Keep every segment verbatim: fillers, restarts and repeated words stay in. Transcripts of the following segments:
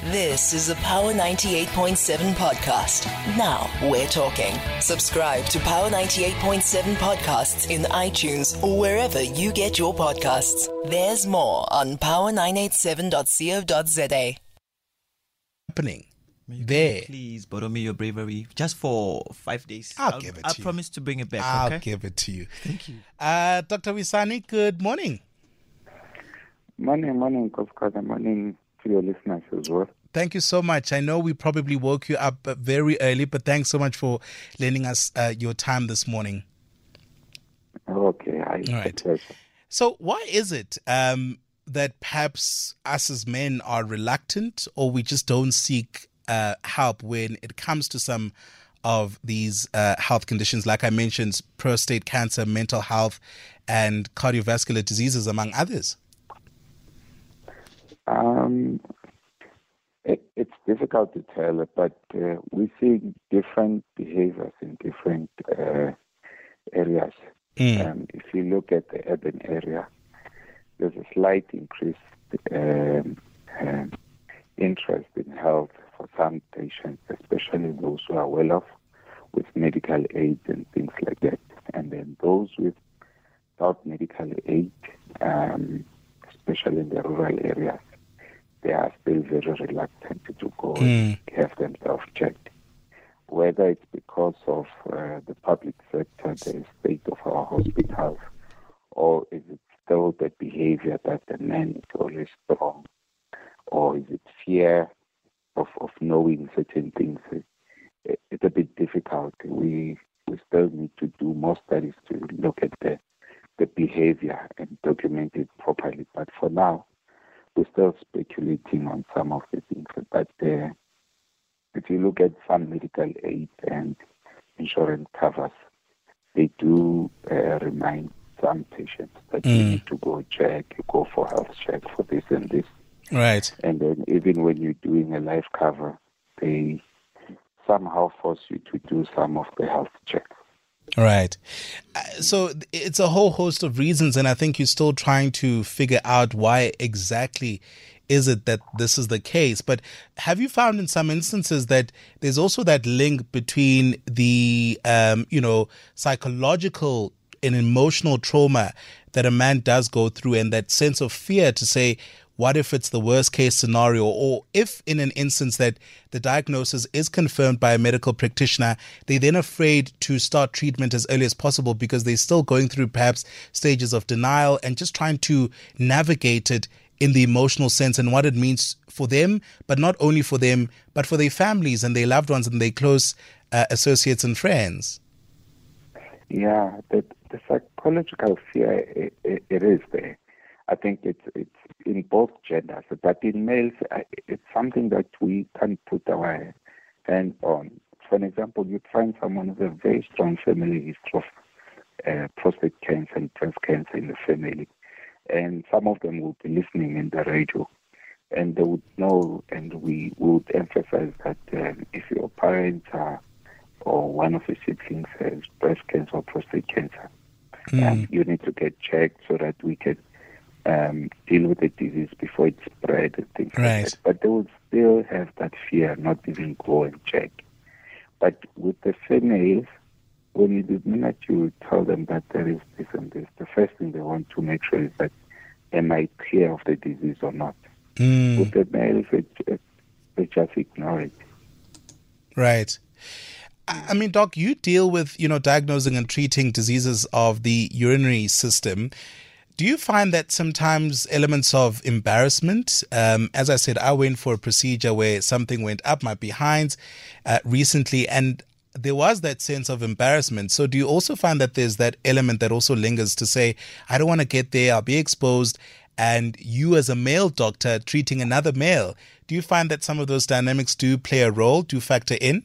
This is a Power ninety-eight point seven podcast. Now we're talking. Subscribe to Power ninety-eight point seven podcasts in iTunes or wherever you get your podcasts. There's more on power nine eight seven dot co dot za. Happening You there. can Please borrow me your bravery just for five days. I'll, I'll give it I to you. promise to bring it back. I'll okay? give it to you. Thank you. Uh, Doctor Wisani, good morning. Morning, morning, Koskada. Morning to your listeners as well. Thank you so much. I know we probably woke you up uh, very early, but thanks so much for lending us uh, your time this morning. Okay, I All right. So why is it um, that perhaps us as men are reluctant, or we just don't seek uh, help when it comes to some of these uh, health conditions, like I mentioned, prostate cancer, mental health, and cardiovascular diseases, among others? Um, it, it's difficult to tell, but uh, we see different behaviors in different uh, areas. Mm. Um, if you look at the urban area, there's a slight increased um, um, interest in health for some patients, especially those who are well off with medical aid and things like that. And then those without medical aid, um, especially in the rural areas, they are still very reluctant to go Mm. and have themselves checked. Whether it's because of uh, the public sector, the state of our hospitals, or is it still the behavior that the man is always strong, or is it fear of, of knowing certain things? It, it's a bit difficult. We we still need to do more studies to look at the, the behavior and document it properly. But for now, we're still speculating on some of the things. But uh, if you look at some medical aid and insurance covers, they do uh, remind some patients that Mm. you need to go check, go for health check for this and this. Right. And then even when you're doing a life cover, they somehow force you to do some of the health checks. Right. Uh, So it's a whole host of reasons, and I think you're still trying to figure out why exactly is it that this is the case. But have you found in some instances that there's also that link between the, um, you know, psychological and emotional trauma that a man does go through, and that sense of fear to say, what if it's the worst case scenario? Or if in an instance that the diagnosis is confirmed by a medical practitioner, they're then afraid to start treatment as early as possible because they're still going through perhaps stages of denial and just trying to navigate it in the emotional sense and what it means for them, but not only for them, but for their families and their loved ones and their close uh, associates and friends. Yeah, the, the psychological fear, it, it, it is there. I think it's it's in both genders, but in males, I- it's something that we can't put our hand on. For an example, you find someone with a very strong family history of uh, prostate cancer and breast cancer in the family, and some of them will be listening in the radio, and they would know, and we would emphasize that um, if your parents are, or one of your siblings has breast cancer or prostate cancer, Mm. um, you need to get checked so that we can um, deal with the disease before it spreads and things Right. like that. But they will still have that fear, not even go and check. But with the females, when you the minute you tell them that there is this and this, the first thing they want to make sure is that am I clear of the disease or not? Mm. With the males, it, it, they just ignore it. Right. I I mean, Doc, you deal with, you know, diagnosing and treating diseases of the urinary system. Do you find that sometimes elements of embarrassment? Um, as I said, I went for a procedure where something went up my behind uh, recently, and there was that sense of embarrassment. So do you also find that there's that element that also lingers to say, I don't want to get there, I'll be exposed, and you as a male doctor treating another male, do you find that some of those dynamics do play a role, do factor in?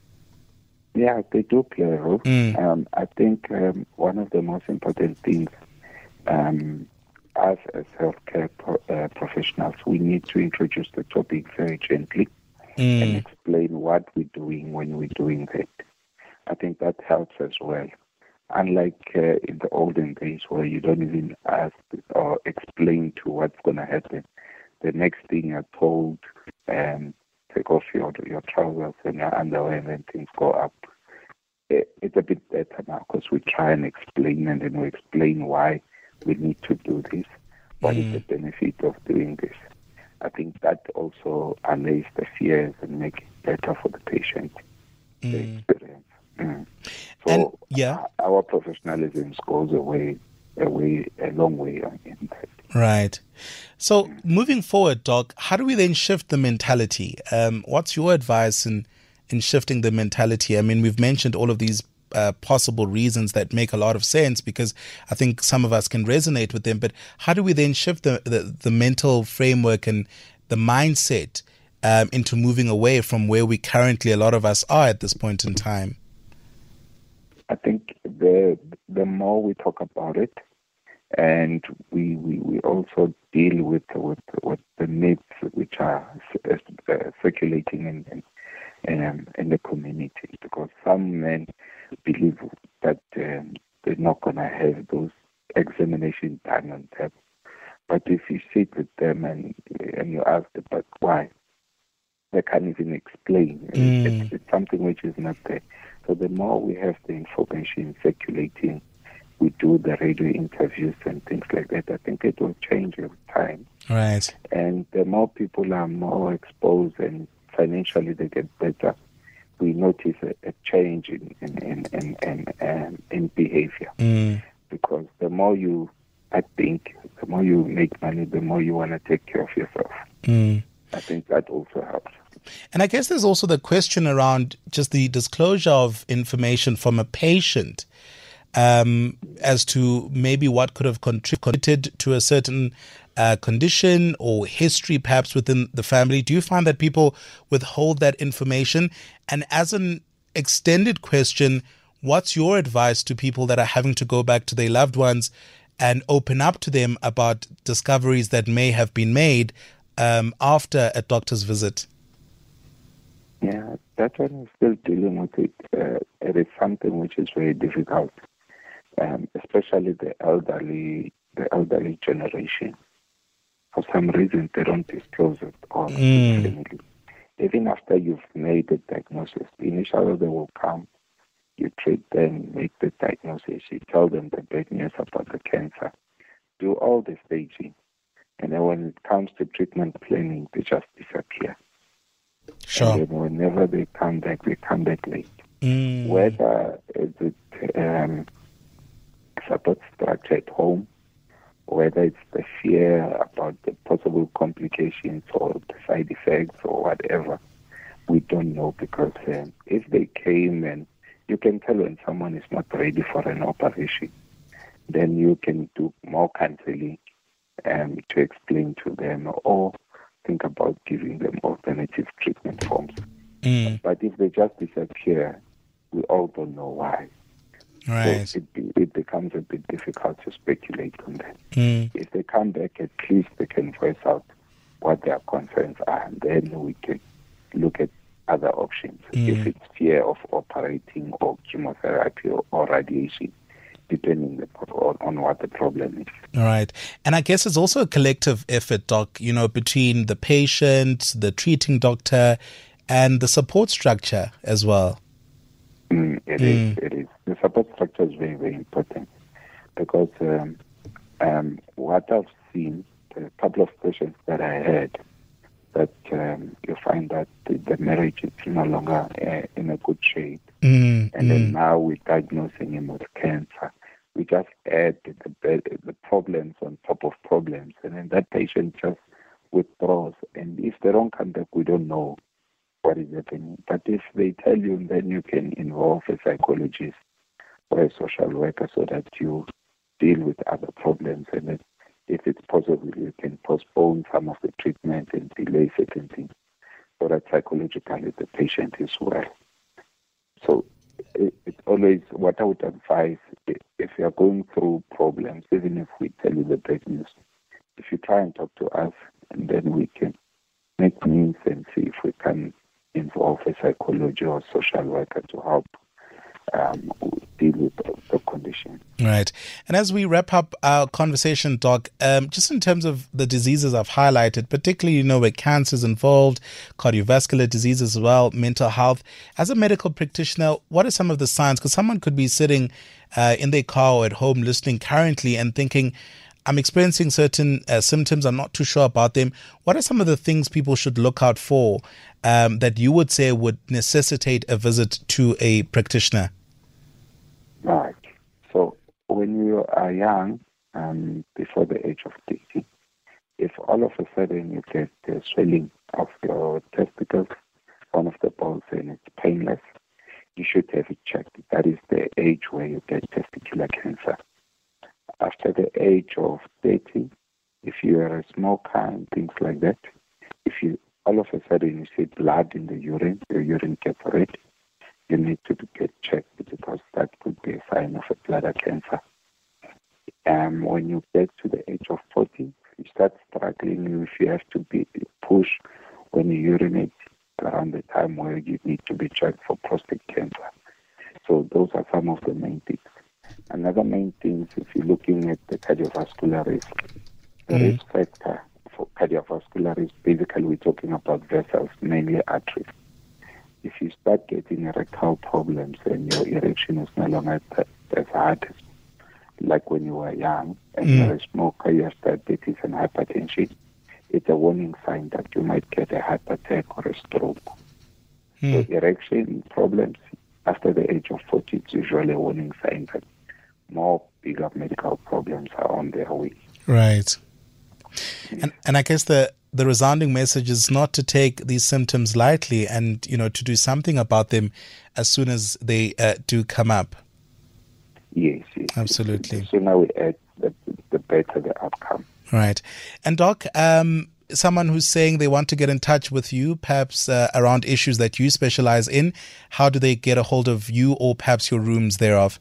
Yeah, they do play a role. Mm. Um, I think um, one of the most important things um, us as healthcare pro- uh, professionals, we need to introduce the topic very gently Mm. and explain what we're doing when we're doing that. I think that helps as well. Unlike uh, in the olden days where you don't even ask or explain to what's going to happen, the next thing you're told um, take off your your trousers and your underwear and then things go up. It, it's a bit better now because we try and explain and then we explain why we need to do this. What mm. is the benefit of doing this? I think that also allays the fears and make it better for the patient, mm. the experience. Mm. So and, yeah. our professionalism goes away, away a long way in that. Right. So moving forward, Doc, how do we then shift the mentality? Um, what's your advice in, in shifting the mentality? I mean, we've mentioned all of these uh, possible reasons that make a lot of sense because I think some of us can resonate with them. But how do we then shift the, the, the mental framework and the mindset um, into moving away from where we currently, a lot of us are at this point in time? I think the the more we talk about it, and we, we, we also deal with, with with the myths which are uh, circulating in in, um, in the community, because some men believe that um, they're not going to have those examinations done on them. But if you sit with them and and you ask them, but why? They can't even explain. Mm. It's, it's something which is not there. So the more we have the information circulating, we do the radio interviews and things like that, I think it will change over time. Right. And the more people are more exposed and financially they get better, we notice a, a change in in, in, in, in, um, in behavior. Mm. Because the more you, I think, the more you make money, the more you want to take care of yourself. Mm. I think that also helps. And I guess there's also the question around just the disclosure of information from a patient um, as to maybe what could have contributed to a certain uh, condition or history perhaps within the family. Do you find that people withhold that information? And as an extended question, what's your advice to people that are having to go back to their loved ones and open up to them about discoveries that may have been made um, after a doctor's visit? Yeah, that one is still dealing with it. Uh, it is something which is very difficult, um, especially the elderly, the elderly generation. For some reason, they don't disclose it all mm. to the family. Even after you've made the diagnosis, initially they will come, you treat them, make the diagnosis, you tell them the bad news about the cancer, do all the staging, and then when it comes to treatment planning, they just disappear. Sure. And then whenever they come back, they come back late. Mm. Whether it's um, support structure at home, whether it's the fear about the possible complications or the side effects or whatever, we don't know, because um, if they came and you can tell when someone is not ready for an operation, then you can do more counseling um, to explain to them, or think about giving them alternative treatment forms. Mm. But if they just disappear, we all don't know why. Right. So it, it becomes a bit difficult to speculate on that. Mm. If they come back, at least they can voice out what their concerns are, and then we can look at other options. Mm. If it's fear of operating or chemotherapy or, or radiation, depending on, on what the problem is. All right. And I guess it's also a collective effort, Doc, you know, between the patient, the treating doctor, and the support structure as well. Mm, it mm. is. It is. The support structure is very, very important, because um, um, what I've seen, a couple of patients that I had, that um, you find that the, the marriage is no longer uh, in a good shape. Mm, and mm. then now we're diagnosing him with cancer. We just add the, the problems on top of problems, and then that patient just withdraws. And if they don't come back, we don't know what is happening. But if they tell you, then you can involve a psychologist or a social worker so that you deal with other problems. And then if it's possible, you can postpone some of the treatment and delay certain things so that psychologically the patient is well. So it, it's always what I would advise, if you're going through problems, even if we tell you the bad news, if you try and talk to us, and then we can make means and see if we can involve a psychologist or social worker to help um, deal with the, the condition. Right. And as we wrap up our conversation, Doc, um, just in terms of the diseases I've highlighted, particularly, you know, where cancer is involved, cardiovascular disease as well, mental health, as a medical practitioner, what are some of the signs? Because someone could be sitting uh, in their car or at home listening currently and thinking, I'm experiencing certain uh, symptoms, I'm not too sure about them. What are some of the things people should look out for um, that you would say would necessitate a visit to a practitioner? Right. So when you are young, um, before the age of thirty, if all of a sudden you get the swelling of your testicles, one of the balls, and it's painless, you should have it checked. That is the age where you get testicular cancer. After the age of thirty, if you are a smoker and things like that, if you all of a sudden you see blood in the urine, your urine gets red, you need to get checked because that could be a sign of a bladder cancer. Um, when you get to the age of forty, you start struggling if you have to be pushed when you urinate around the time where you need to be checked for prostate cancer. So those are some of the main things. Another main thing is if you're looking at the cardiovascular risk, the mm. risk factor for cardiovascular risk, basically we're talking about vessels, mainly arteries. If you start getting erectile problems and your erection is no longer as hard as like when you were young and mm. you're a smoker, you have diabetes and hypertension, it's a warning sign that you might get a heart attack or a stroke. Mm. So erection problems after the age of forty, it's usually a warning sign that more bigger medical problems are on their way. Right. And and I guess the, the resounding message is not to take these symptoms lightly and, you know, to do something about them as soon as they uh, do come up. Yes, yes. Absolutely. The sooner we act, the, the better the outcome. Right. And Doc, um, someone who's saying they want to get in touch with you, perhaps uh, around issues that you specialize in, how do they get a hold of you or perhaps your rooms thereof?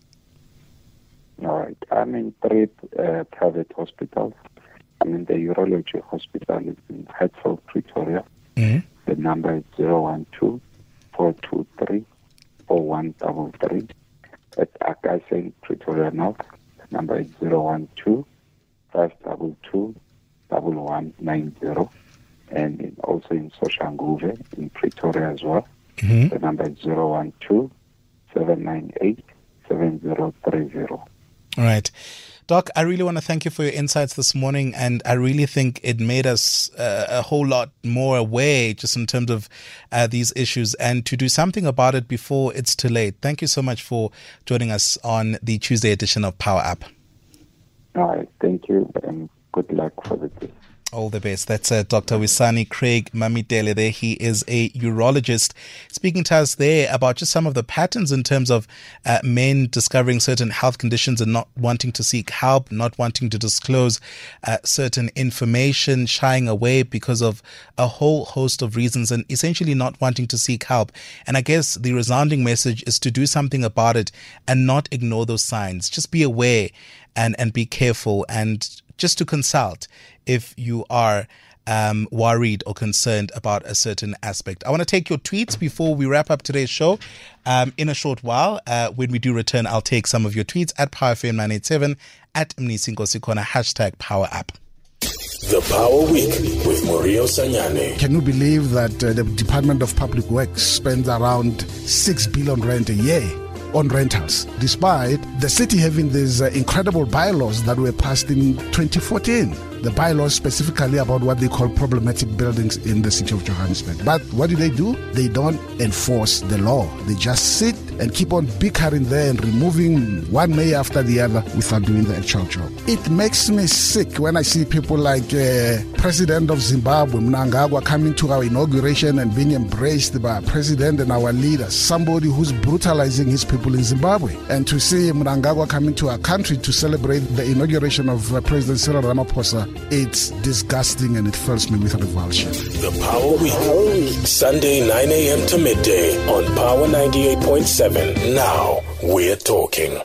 All right. I'm in three uh, private hospitals. I'm in the urology hospital in Hertford, Pretoria. Mm-hmm. The number is zero one two, four two three, four one three three. At Akasa in Pretoria North, the number is zero one two, five two two, one one nine zero. And in, also in Soshanguve in Pretoria as well. Mm-hmm. The number is zero one two, seven nine eight, seven zero three zero. All right. Doc, I really want to thank you for your insights this morning, and I really think it made us uh, a whole lot more aware just in terms of uh, these issues and to do something about it before it's too late. Thank you so much for joining us on the Tuesday edition of Power Up. All right. Thank you, and good luck for the day. All the best. That's uh, Doctor Wisani Craig Mamitele there. He is a urologist speaking to us there about just some of the patterns in terms of uh, men discovering certain health conditions and not wanting to seek help, not wanting to disclose uh, certain information, shying away because of a whole host of reasons and essentially not wanting to seek help. And I guess the resounding message is to do something about it and not ignore those signs. Just be aware and, and be careful and just to consult if you are um, worried or concerned about a certain aspect. I want to take your tweets before we wrap up today's show. Um, in a short while, uh, when we do return, I'll take some of your tweets at Power F M nine eighty-seven, at Mnisinko Sikona, hashtag Power Up. The Power Week with Murio Sanyane. Can you believe that uh, the Department of Public Works spends around six billion rand a year on rentals, despite the city having these uh, incredible bylaws that were passed in twenty fourteen. The bylaws specifically about what they call problematic buildings in the city of Johannesburg. But what do they do? They don't enforce the law. They just sit and keep on bickering there and removing one mayor after the other without doing the actual job. It makes me sick when I see people like uh, President of Zimbabwe, Mnangagwa, coming to our inauguration and being embraced by our president and our leaders, somebody who's brutalizing his people in Zimbabwe. And to see Mnangagwa coming to our country to celebrate the inauguration of uh, President Cyril Ramaphosa, it's disgusting and it fills me with revulsion. The Power Week, Sunday nine a.m. to midday on Power ninety-eight point seven. Now we're talking.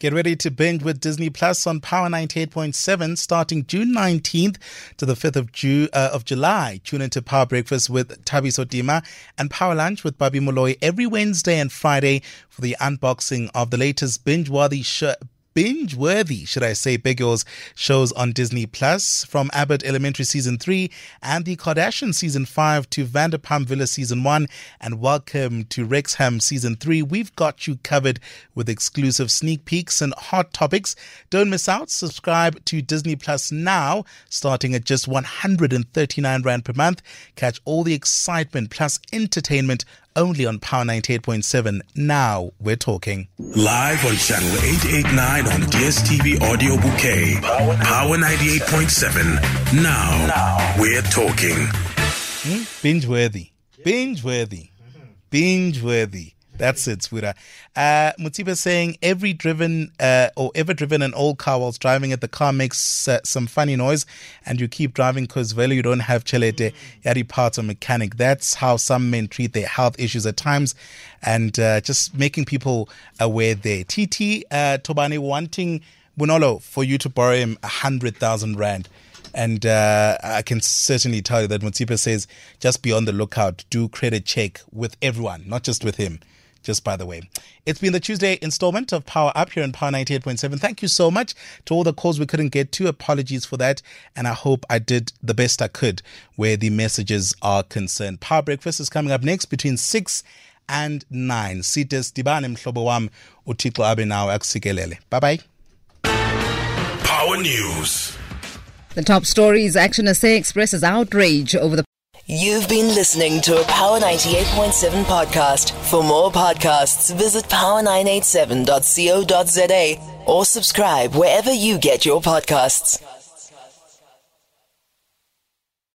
Get ready to binge with Disney Plus on Power ninety-eight point seven starting June nineteenth to the fifth of, Ju- uh, of July. Tune into Power Breakfast with Thabiso Dima and Power Lunch with Bobby Molloy every Wednesday and Friday for the unboxing of the latest binge-worthy show. Binge-worthy, should I say, big yours shows on Disney Plus, from Abbott Elementary Season three and The Kardashians Season five to Vanderpump Villa Season one and welcome to Wrexham Season three. We've got you covered with exclusive sneak peeks and hot topics. Don't miss out. Subscribe to Disney Plus now, starting at just one hundred thirty-nine rand per month. Catch all the excitement plus entertainment only on Power ninety-eight point seven. Now we're talking. Live on channel eight eighty-nine on D S T V Audio Bouquet. Power ninety-eight point seven. Now, now we're talking. Hmm? Binge-worthy. Binge-worthy. Binge-worthy. That's it, Swira. Uh, Mutiba saying every driven uh, or ever driven an old car whilst driving it, the car makes uh, some funny noise and you keep driving because well, you don't have chelete, yari parts or mechanic. That's how some men treat their health issues at times, and uh, just making people aware there. T T uh, Tobani wanting Bunolo for you to borrow him a hundred thousand rand. And uh, I can certainly tell you that Mutiba says just be on the lookout. Do credit check with everyone, not just with him. Just by the way, it's been the Tuesday installment of Power Up here on Power ninety-eight point seven. Thank you so much to all the calls we couldn't get to. Apologies for that. And I hope I did the best I could where the messages are concerned. Power Breakfast is coming up next between six and nine. Sites Dibane Mhlobo wam uThixo abe nawe akusikelele. Bye-bye. Power News. The top stories. Action S A expresses outrage over the You've been listening to a Power ninety-eight point seven podcast. For more podcasts, visit power nine eight seven dot co dot za or subscribe wherever you get your podcasts.